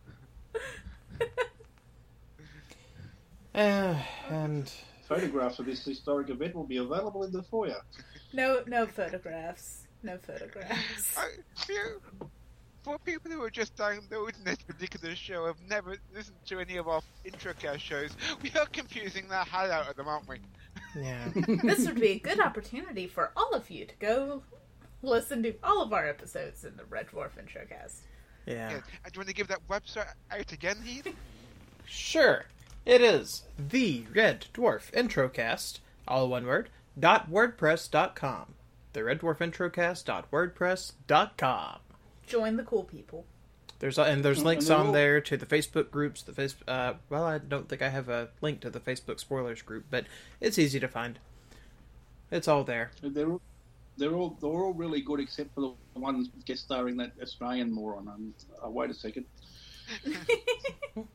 Speaker 1: Uh, and
Speaker 3: Photographs of this historic event will be available in the foyer.
Speaker 4: No, no photographs. No photographs.
Speaker 2: I, you, for people who are just downloading this particular show, have never listened to any of our introcast shows, we are confusing the hell out of them, aren't we?
Speaker 1: yeah.
Speaker 4: This would be a good opportunity for all of you to go listen to all of our episodes in the Red Dwarf Introcast.
Speaker 1: Yeah.
Speaker 2: Yeah. And do you want to give that website out again, Heath?
Speaker 1: Sure. It is the Red Dwarf Introcast, all one word, dot wordpress dot com. The Red Dwarf Introcast dot wordpress dot com.
Speaker 4: Join the cool people.
Speaker 1: There's and there's
Speaker 3: And
Speaker 1: links
Speaker 3: they're
Speaker 1: on
Speaker 3: all-
Speaker 1: there to the Facebook groups. The face. Uh, well, I don't think I have a link to the Facebook spoilers group, but it's easy to find. It's all there.
Speaker 3: They're all, they're all they're all really good except for the ones guest starring that Australian moron. Um, uh, wait a second.
Speaker 2: Oh,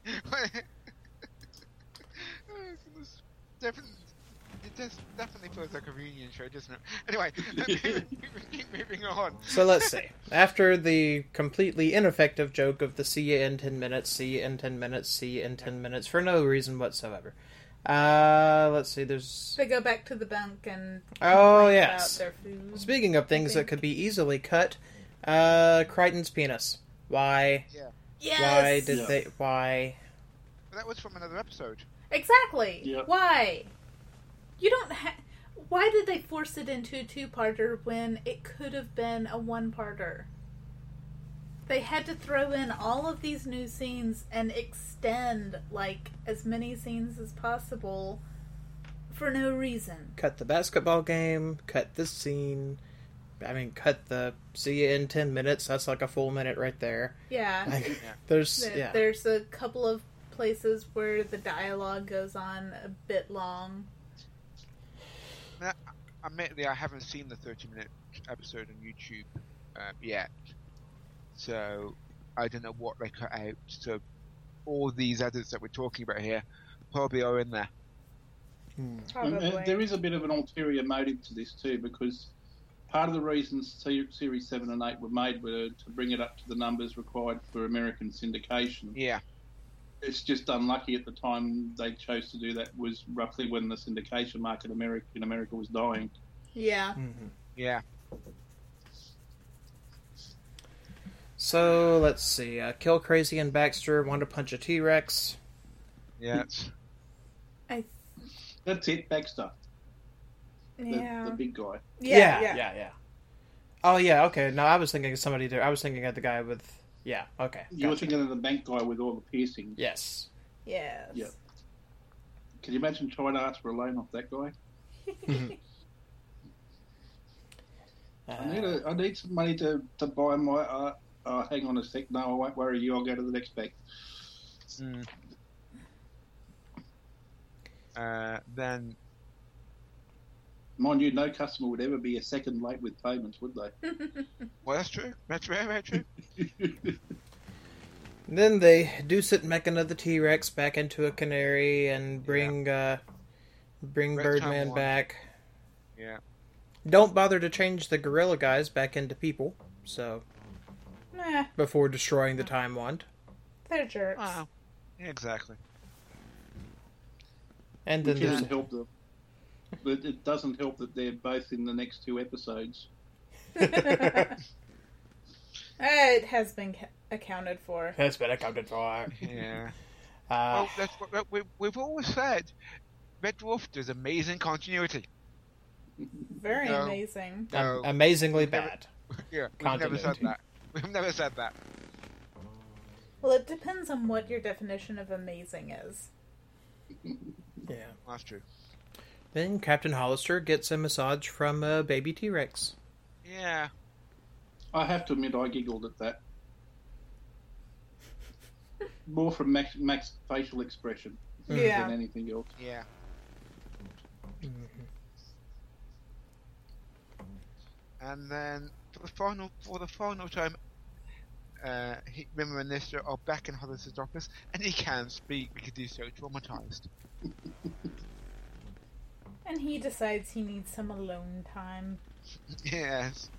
Speaker 2: goodness. Definitely, it does, definitely feels like a reunion show, doesn't it? Anyway, keep moving on.
Speaker 1: So let's see. After the completely ineffective joke of the see you in ten minutes, see you in ten minutes, see you in ten minutes, for no reason whatsoever. Uh, let's see, there's...
Speaker 4: They go back to the bunk and
Speaker 1: Oh,
Speaker 4: complain
Speaker 1: yes.
Speaker 4: about their food.
Speaker 1: Speaking of things that could be easily cut, uh, Crichton's penis. Why?
Speaker 4: Yes!
Speaker 1: Why did
Speaker 3: Yeah.
Speaker 1: they... Why?
Speaker 2: That was from another episode.
Speaker 4: Exactly.
Speaker 3: Yep.
Speaker 4: Why? You don't ha- Why did they force it into a two-parter when it could have been a one-parter? They had to throw in all of these new scenes and extend, like, as many scenes as possible for no reason.
Speaker 1: Cut the basketball game, cut this scene... I mean, cut the see you in ten minutes, that's like a full minute right there.
Speaker 4: Yeah.
Speaker 1: Like,
Speaker 2: Yeah.
Speaker 1: there's...
Speaker 4: There-
Speaker 1: yeah.
Speaker 4: There's a couple of places where the dialogue goes on a bit long.
Speaker 2: Now, admittedly, I haven't seen the thirty-minute episode on YouTube uh, yet, so I don't know what they cut out. So all these edits that we're talking about here probably are in there.
Speaker 1: Hmm.
Speaker 3: And, uh, there is a bit of an ulterior motive to this too, because part of the reasons se- Series seven and eight were made were to bring it up to the numbers required for American syndication.
Speaker 2: Yeah,
Speaker 3: It's just unlucky at the time they chose to do that was roughly when the syndication market America, in America was dying.
Speaker 4: Yeah.
Speaker 1: Mhm.
Speaker 2: yeah.
Speaker 1: So, let's see. Uh, Kill Crazy and Baxter want to punch a T-Rex.
Speaker 2: Yeah, it's,
Speaker 4: I,
Speaker 3: That's it, Baxter, the,
Speaker 4: yeah.
Speaker 3: the big guy.
Speaker 4: yeah. Yeah.
Speaker 1: yeah, yeah. Oh, yeah, okay. No, I was thinking of somebody there. I was thinking of the guy with... Yeah, okay.
Speaker 3: You were
Speaker 1: gotcha.
Speaker 3: thinking of the bank guy with all the piercings.
Speaker 1: Yes.
Speaker 4: Yes.
Speaker 3: Yeah. Can you imagine trying to ask for a loan off that guy?
Speaker 1: Uh,
Speaker 3: I need a, I need some money to, to buy my. Uh, uh, hang on a sec. No, I won't worry you. I'll go to the next bank.
Speaker 2: mm. uh, then
Speaker 3: Mind you, no customer would ever be a second late with payments, would they?
Speaker 2: well, that's true. That's very, very true.
Speaker 1: Then they deuce it Mechana the T-Rex back into a canary and bring uh, bring
Speaker 2: Red
Speaker 1: Birdman
Speaker 2: Time
Speaker 1: back.
Speaker 2: Yeah.
Speaker 1: Don't bother to change the gorilla guys back into people, so
Speaker 4: Nah,
Speaker 1: before destroying the Time Wand.
Speaker 4: they're jerks.
Speaker 2: Wow. Yeah, exactly.
Speaker 1: And
Speaker 3: Which
Speaker 1: then there's
Speaker 3: doesn't help them. But it doesn't help that they're both in the next two episodes.
Speaker 4: It has been ca- accounted for.
Speaker 1: It's been accounted for.
Speaker 2: Yeah.
Speaker 1: Uh,
Speaker 2: Well, that's what we, we've always said. Red Dwarf does amazing continuity.
Speaker 4: Very
Speaker 2: No.
Speaker 4: amazing.
Speaker 2: No.
Speaker 1: amazingly
Speaker 2: Never-
Speaker 1: bad.
Speaker 2: Yeah, we've never said
Speaker 1: Continuity.
Speaker 2: that. We've never said that.
Speaker 4: Well, it depends on what your definition of amazing is.
Speaker 1: Yeah.
Speaker 2: That's true.
Speaker 1: Then Captain Hollister gets a massage from a baby T-Rex.
Speaker 2: Yeah.
Speaker 3: I have to admit, I giggled at that. More from Max, Max facial expression
Speaker 4: Yeah.
Speaker 3: than anything else.
Speaker 2: Yeah. And then for the final, for the final time, uh, he, Rimmer and Lister are back in Hollister's office, and he can't speak because he's so traumatized.
Speaker 4: And he decides he needs some alone time.
Speaker 2: Yes.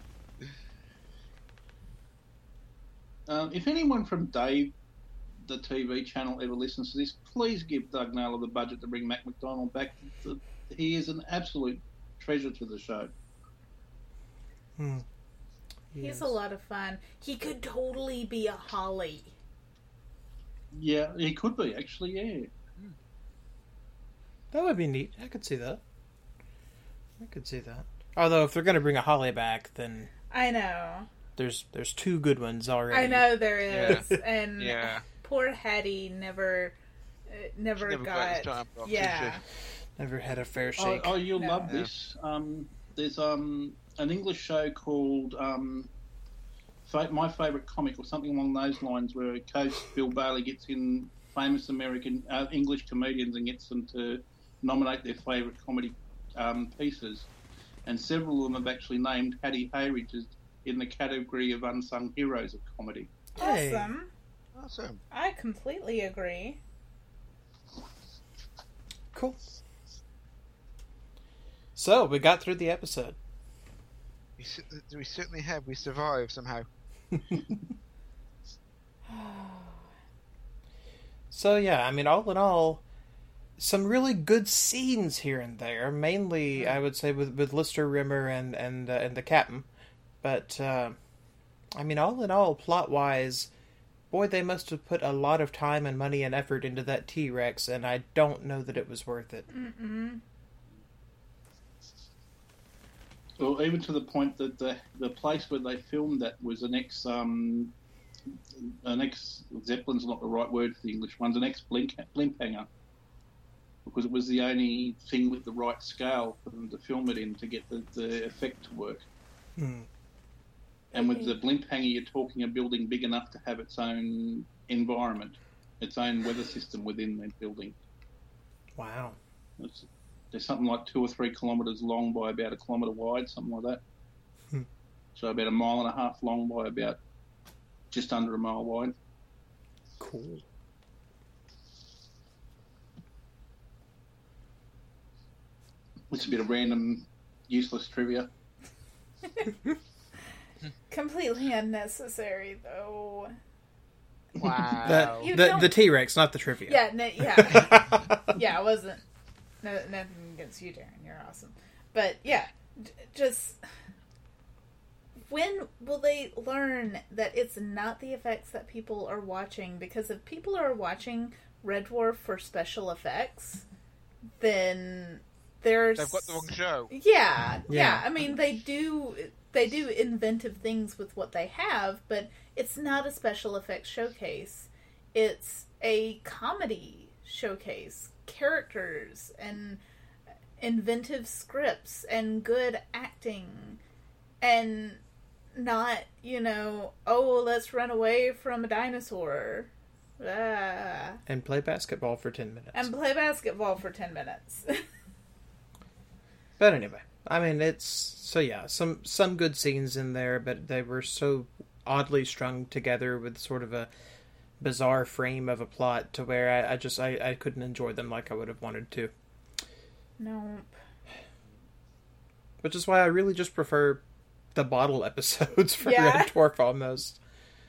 Speaker 3: Um, if anyone from Dave, the T V channel, ever listens to this, please give Doug Naylor the budget to bring Mac McDonald back. The, he is an absolute treasure to the show.
Speaker 1: Hmm.
Speaker 4: He's
Speaker 1: Yes.
Speaker 4: a lot of fun. He could totally be a Holly.
Speaker 3: Yeah, he could be, actually, yeah.
Speaker 1: That would be neat. I could see that. I could see that. Although, if they're going to bring a Holly back, then
Speaker 4: I know.
Speaker 1: there's there's two good ones already.
Speaker 4: I know there is.
Speaker 2: Yeah.
Speaker 4: And
Speaker 2: Yeah.
Speaker 4: poor Hattie never, uh, never,
Speaker 2: She never got
Speaker 4: got.
Speaker 2: his time off, did
Speaker 4: yeah.
Speaker 1: Never had a fair
Speaker 3: Oh,
Speaker 1: shake.
Speaker 3: oh, you'll
Speaker 4: No.
Speaker 3: love this. Um, there's um, an English show called um, Fa- My Favourite Comic, or something along those lines, where Coach Bill Bailey gets in famous American uh, English comedians and gets them to nominate their favourite comedy um, pieces. And several of them have actually named Hattie Hayridge as in the category of unsung heroes of comedy.
Speaker 1: Hey.
Speaker 4: Awesome.
Speaker 2: Awesome.
Speaker 4: I completely agree.
Speaker 1: Cool. So, we got through the episode.
Speaker 2: We, cer- we certainly have. We survived somehow.
Speaker 1: So, yeah, I mean, all in all, some really good scenes here and there. Mainly, I would say, with, with Lister, Rimmer, and and, uh, and the Captain. But, uh, I mean, all in all, plot-wise, boy, they must have put a lot of time and money and effort into that T-Rex, and I don't know that it was worth it.
Speaker 4: Mm-mm.
Speaker 3: Well, even to the point that the the place where they filmed that was an ex um, an ex Zeppelin's not the right word for the English ones, an ex blimp blimp hanger, because it was the only thing with the right scale for them to film it in to get the, the effect to work.
Speaker 1: Hmm.
Speaker 3: And with the blimp hanger, you're talking a building big enough to have its own environment, its own weather system within that building.
Speaker 1: Wow.
Speaker 3: It's, there's something like two or three kilometres long by about a kilometre wide, something like that.
Speaker 1: Hmm.
Speaker 3: So about a mile and a half long by about just under a mile wide.
Speaker 1: Cool.
Speaker 3: It's a bit of random, useless trivia.
Speaker 4: Completely unnecessary, though.
Speaker 2: Wow.
Speaker 4: You
Speaker 1: The, the,
Speaker 4: don't-
Speaker 1: the T-Rex, not the trivia.
Speaker 4: Yeah, no, yeah. Yeah, it wasn't. No, nothing against you, Darren. You're awesome. But yeah, j- just when will they learn that it's not the effects that people are watching? Because if people are watching Red Dwarf for special effects, then there's
Speaker 2: They've got the wrong show.
Speaker 4: Yeah, yeah,
Speaker 1: Yeah.
Speaker 4: I mean, they do they do inventive things with what they have, but it's not a special effects showcase. It's a comedy showcase. Characters and inventive scripts and good acting, and not, you know, oh, let's run away from a dinosaur. Ah.
Speaker 1: And play basketball for ten minutes.
Speaker 4: And play basketball for ten minutes.
Speaker 1: But anyway, I mean, it's so yeah, some some good scenes in there, but they were so oddly strung together with sort of a bizarre frame of a plot to where I, I just I, I couldn't enjoy them like I would have wanted to.
Speaker 4: Nope.
Speaker 1: Which is why I really just prefer the bottle episodes for
Speaker 4: Yeah.
Speaker 1: Red Dwarf almost.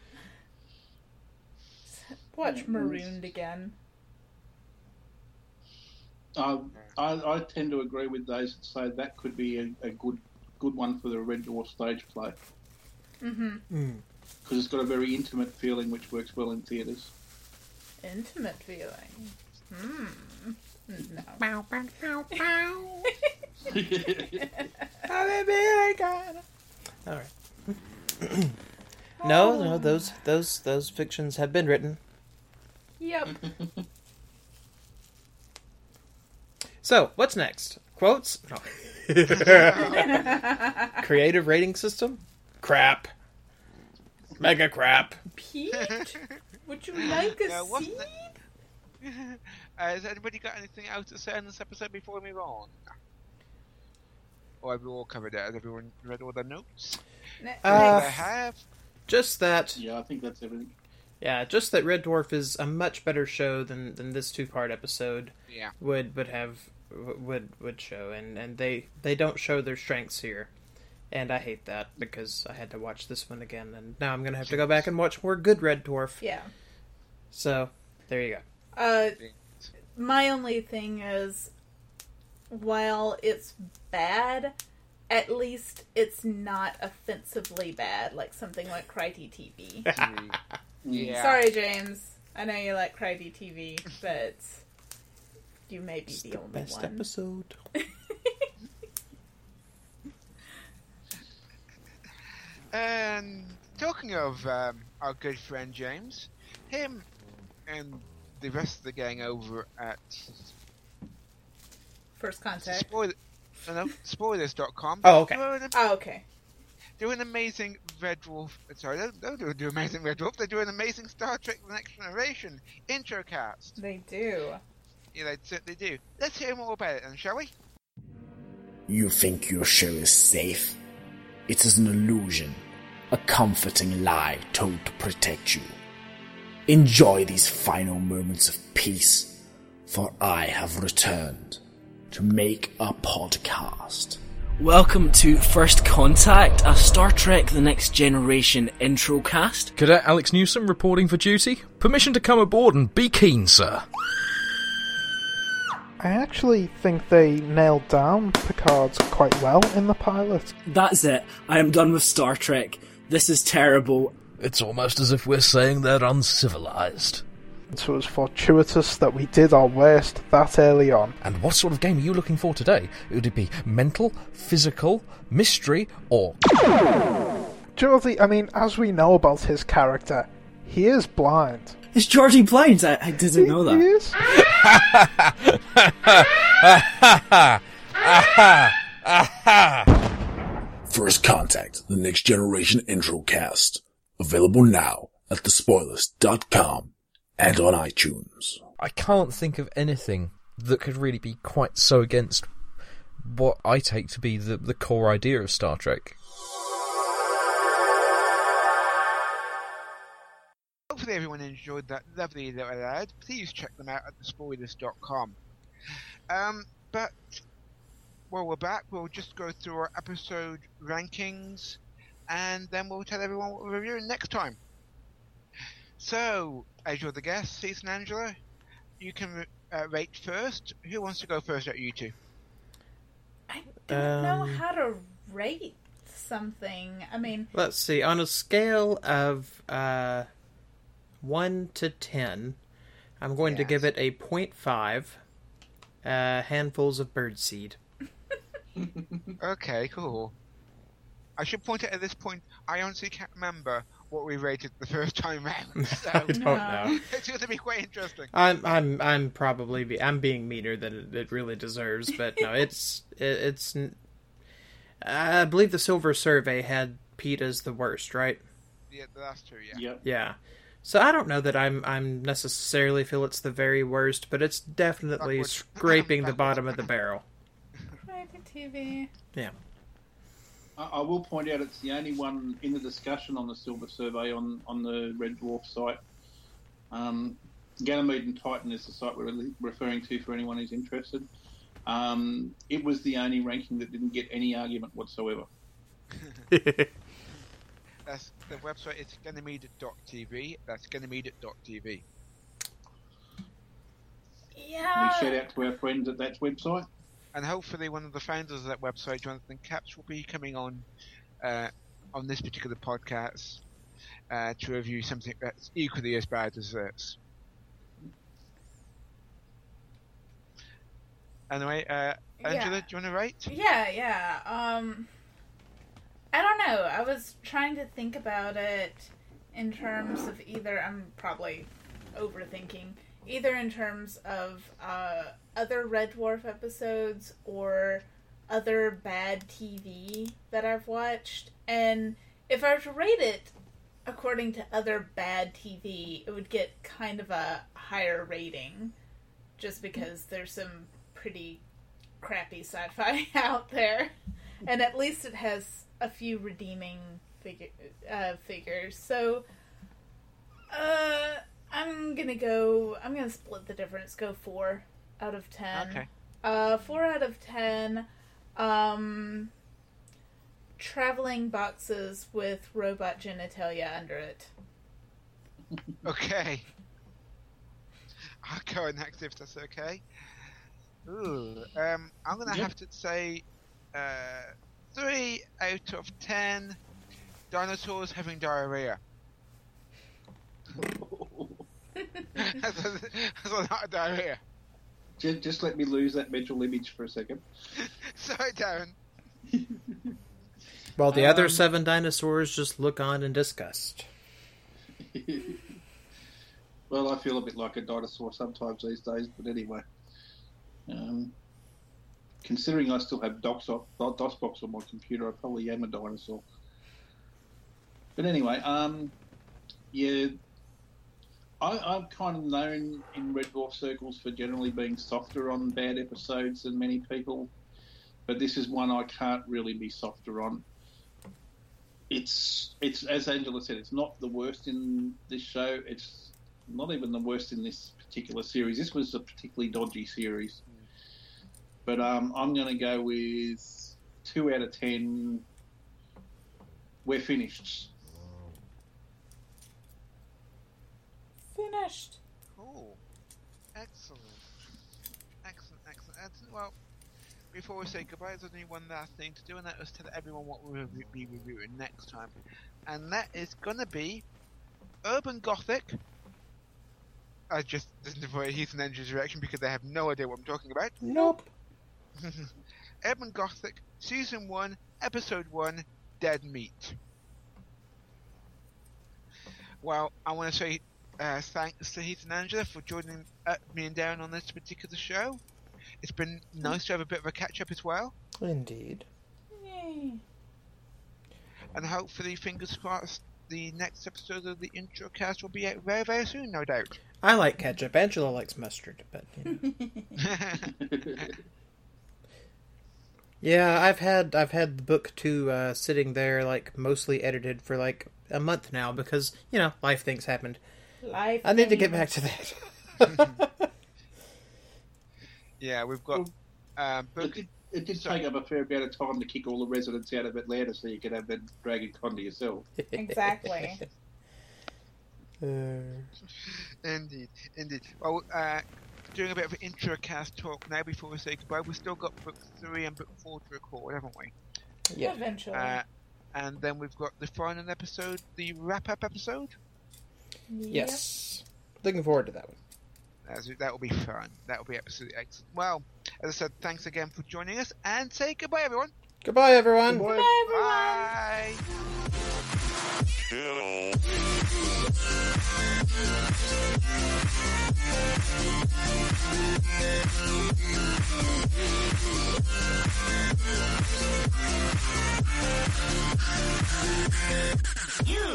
Speaker 4: Watch Marooned again.
Speaker 3: I, I I tend to agree with those that say that could be a, a good good one for the Red Dwarf stage play.
Speaker 4: Mm-hmm.
Speaker 1: Mm.
Speaker 3: Because it's got a very intimate feeling which works well in theatres.
Speaker 4: Intimate feeling. Hmm. No.
Speaker 1: Bow, bow, bow, bow. All right. No, no, those those those fictions have been written.
Speaker 4: Yep.
Speaker 1: So, what's next? Quotes? No. Creative rating system? Crap. Mega crap.
Speaker 4: Pete, would you like a
Speaker 2: Uh, what's
Speaker 4: seed?
Speaker 2: the- uh, has anybody got anything else to say on this episode before we move on? Or have we all covered it? Has everyone read all their notes?
Speaker 4: N-
Speaker 1: Uh,
Speaker 2: I have.
Speaker 1: Just that,
Speaker 3: Yeah, I think that's everything.
Speaker 1: yeah, just that Red Dwarf is a much better show than, than this two-part episode
Speaker 2: Yeah.
Speaker 1: would would have would would show, and, and they they don't show their strengths here, and I hate that because I had to watch this one again, and now I'm gonna have to go back and watch more good Red Dwarf.
Speaker 4: yeah.
Speaker 1: So there you go.
Speaker 4: Uh, my only thing is, while it's bad, at least it's not offensively bad, like something like Cryty T V.
Speaker 2: Yeah.
Speaker 4: Sorry, James. I know you like Cryty T V, but you may be
Speaker 1: It's
Speaker 4: the,
Speaker 1: the
Speaker 4: only
Speaker 1: best
Speaker 4: one.
Speaker 1: episode.
Speaker 2: And talking of um, our good friend James, him and the rest of the gang over at
Speaker 4: First contact.
Speaker 2: spoil- no, no, spoilers dot com.
Speaker 1: Oh, okay.
Speaker 2: Do an,
Speaker 4: Oh, okay.
Speaker 2: do an amazing Red Dwarf. Sorry, don't, don't do, do amazing Red Dwarf. They do an amazing Star Trek: The Next Generation intro cast.
Speaker 4: They do.
Speaker 2: Yeah, they certainly do. Let's hear more about it, then, shall we?
Speaker 5: You think your shell is safe? It is an illusion, a comforting lie told to protect you. Enjoy these final moments of peace, for I have returned to make a podcast.
Speaker 6: Welcome to First Contact, a Star Trek The Next Generation intro cast.
Speaker 7: Cadet Alex Newsom reporting for duty. Permission to come aboard and be keen, sir.
Speaker 8: I actually think they nailed down Picard quite well in the pilot.
Speaker 6: That's it. I am done with Star Trek. This is terrible.
Speaker 7: It's almost as if we're saying they're uncivilized.
Speaker 8: So it was fortuitous that we did our worst that early on.
Speaker 7: And what sort of game are you looking for today? Would it be mental, physical, mystery, or...
Speaker 8: Geordi, I mean, as we know about his character, he is blind.
Speaker 6: Is Georgie blind? I, I didn't know
Speaker 8: He
Speaker 6: that.
Speaker 8: is?
Speaker 5: First Contact, the Next Generation intro cast. Available now at the spoilers dot com and on iTunes.
Speaker 7: I can't think of anything that could really be quite so against what I take to be the, the core idea of Star Trek.
Speaker 2: Hopefully everyone enjoyed that lovely little ad. Please check them out at the spoilers dot com. Um, but while we're back, we'll just go through our episode rankings, and then we'll tell everyone what we're reviewing next time. So, as you're the guest, Cease and Angela, you can uh, rate first. Who wants to go first at you two?
Speaker 4: I don't know
Speaker 1: Um,
Speaker 4: how to rate something. I mean,
Speaker 1: Let's see. On a scale of uh, one to ten, I'm going to
Speaker 2: Yes.
Speaker 1: give it a point five uh, handfuls of birdseed.
Speaker 2: Okay, cool. I should point out at this point, I honestly can't remember what we rated the first time round, so
Speaker 1: I don't
Speaker 4: No.
Speaker 1: know.
Speaker 2: it's going to be quite interesting.
Speaker 1: I'm I'm I'm probably be, I'm being meaner than it, it really deserves, but no, it's it, it's. I believe the Silver Survey had Pete as the worst, right?
Speaker 2: Yeah, that's true, yeah.
Speaker 3: Yep.
Speaker 1: Yeah. So I don't know that I'm I'm necessarily feel it's the very worst, but it's definitely
Speaker 2: Backwards.
Speaker 1: scraping the
Speaker 2: Backwards.
Speaker 1: bottom of the barrel.
Speaker 4: Cryty T V.
Speaker 1: Yeah.
Speaker 3: I, I will point out it's the only one in the discussion on the Silver Survey on, on the Red Dwarf site. Um, Ganymede and Titan is the site we're really referring to for anyone who's interested. Um, it was the only ranking that didn't get any argument whatsoever.
Speaker 2: That's, the website is ganymede dot t v. That's ganymede dot t v.
Speaker 4: Yeah.
Speaker 3: We shout out to our friends at that website.
Speaker 2: and hopefully one of the founders of that website, Jonathan Capps, will be coming on uh, on this particular podcast uh, to review something that's equally as bad as this. Anyway, uh, Angela,
Speaker 4: Yeah.
Speaker 2: do you want to rate?
Speaker 4: Yeah, yeah. Um, I don't know. I was trying to think about it in terms of either, I'm probably overthinking, either in terms of uh, other Red Dwarf episodes or other bad T V that I've watched. And if I were to rate it according to other bad T V, it would get kind of a higher rating, just because there's some pretty crappy sci-fi out there, and at least it has a few redeeming figure, uh, figures. So, uh, I'm gonna go. I'm gonna split the difference. Go four out of ten.
Speaker 2: Okay.
Speaker 4: Uh, four out of ten. Um, traveling boxes with robot genitalia under it.
Speaker 2: Okay. I'll go next if that's okay. Ooh, um, I'm gonna
Speaker 3: Yep.
Speaker 2: have to say uh, three out of ten dinosaurs having diarrhea. that's, a, that's a lot of diarrhea.
Speaker 3: just, just let me lose that mental image for a second.
Speaker 2: Sorry, Darren.
Speaker 1: While the other
Speaker 3: Um,
Speaker 1: seven dinosaurs just look on in disgust.
Speaker 3: Well, I feel a bit like a dinosaur sometimes these days, but anyway. Um, considering I still have DOSBox, DOSBox on my computer, I probably am a dinosaur. But anyway, um, yeah, I, I'm kind of known in Red Dwarf circles for generally being softer on bad episodes than many people, but this is one I can't really be softer on. It's, it's as Angela said, it's not the worst in this show. It's not even the worst in this particular series. This was a particularly dodgy series. But um, I'm going to go with two out of ten. We're finished.
Speaker 4: Finished.
Speaker 2: Cool. Excellent. Excellent, excellent, excellent. Well, before we say goodbye, there's only one last thing to do, and that is tell everyone what we'll re- be reviewing next time. And that is going to be Urban Gothic. I just didn't avoid Heath and Andrew's reaction because they have no idea what I'm talking about.
Speaker 1: Nope.
Speaker 2: Urban Gothic, Season one, Episode one, Dead Meat. Well, I want to say uh, thanks to Heath and Angela for joining uh, me and Darren on this particular show. It's been nice to have a bit of a catch-up as well.
Speaker 1: Indeed.
Speaker 4: Yay.
Speaker 2: And hopefully, fingers crossed, the next episode of the intro cast will be out very, very soon, no doubt.
Speaker 1: I like ketchup. Angela likes mustard, but you know. Yeah, I've had I've had the book two uh, sitting there, like mostly edited for like a month now because you know life things happened.
Speaker 4: Life.
Speaker 1: I need to get
Speaker 4: thing.
Speaker 1: back to that.
Speaker 2: Yeah, we've got um,
Speaker 3: It
Speaker 2: book.
Speaker 3: did, it did
Speaker 2: Sorry.
Speaker 3: take up a fair amount of time to kick all the residents out of Atlanta so you could have that Dragon Con to yourself.
Speaker 4: Exactly.
Speaker 1: Uh,
Speaker 2: Indeed, indeed. Well, uh, doing a bit of intro cast talk now before we say goodbye. We've still got book three and book four to record, haven't we?
Speaker 1: yeah.
Speaker 4: Eventually.
Speaker 2: Uh, and then we've got the final episode, the wrap-up episode.
Speaker 1: Yes. Looking forward to that one.
Speaker 2: That's, that will be fun. That will be absolutely excellent. Well, as I said, thanks again for joining us, and say goodbye, everyone.
Speaker 1: Goodbye, everyone.
Speaker 3: Goodbye.
Speaker 4: Bye, everyone.
Speaker 2: Bye.
Speaker 9: You